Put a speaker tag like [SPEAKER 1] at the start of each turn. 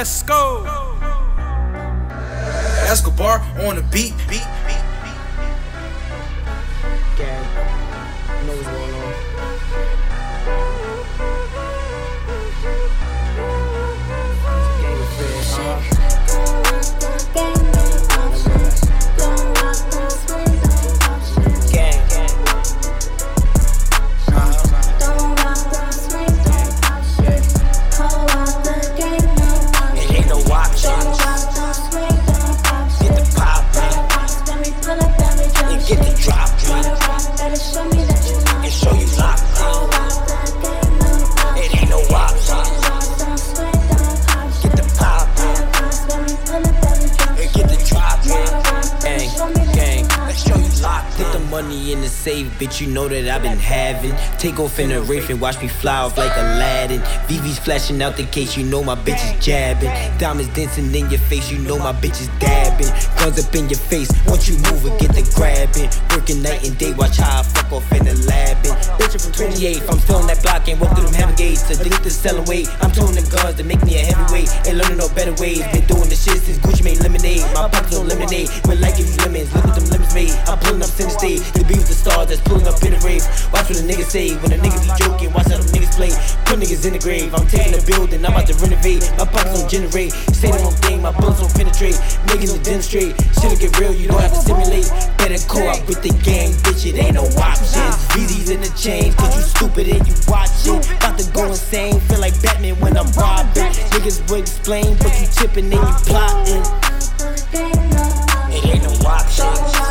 [SPEAKER 1] Let's go.
[SPEAKER 2] Escobar on the beat.
[SPEAKER 3] Gang, you know what's going on. Gang affair, money in the safe, bitch, you know that I've been having. Take off in the Wraith and watch me fly off like Aladdin. VV's flashing out the case, you know my bitch is jabbing. Diamonds dancing in your face, you know my bitch is dabbing. Guns up in your face, once you move it, get the grabbing. Working night and day, watch how I fuck off in the labbing. Bitch, I'm from 28, I'm still on that block, ain't walk through them heavy gates. To delete the selling weight, I'm throwing them guns to make me a heavyweight. Ain't learning no better ways, been doing the shit since Gucci made lemonade. My pockets on lemonade, when life gives you lemons, look what them lemons made. I'm pulling up center stage, they be with the stars that's pulling up in the rave. Watch what the niggas say, when the niggas be joking, watch how them niggas play. Put niggas in the grave, I'm taking the building, I'm about to renovate. My pockets don't generate, say the wrong thing, my bullets don't penetrate. Niggas don't demonstrate, shit'll get real, you don't have to simulate. Better call out with the gang, bitch, it ain't no options. VZ's in the chains, cause you stupid and you watching. About to go insane, feel like Batman when I'm robbing. Niggas would explain, but you tipping and you plotting. It ain't no options.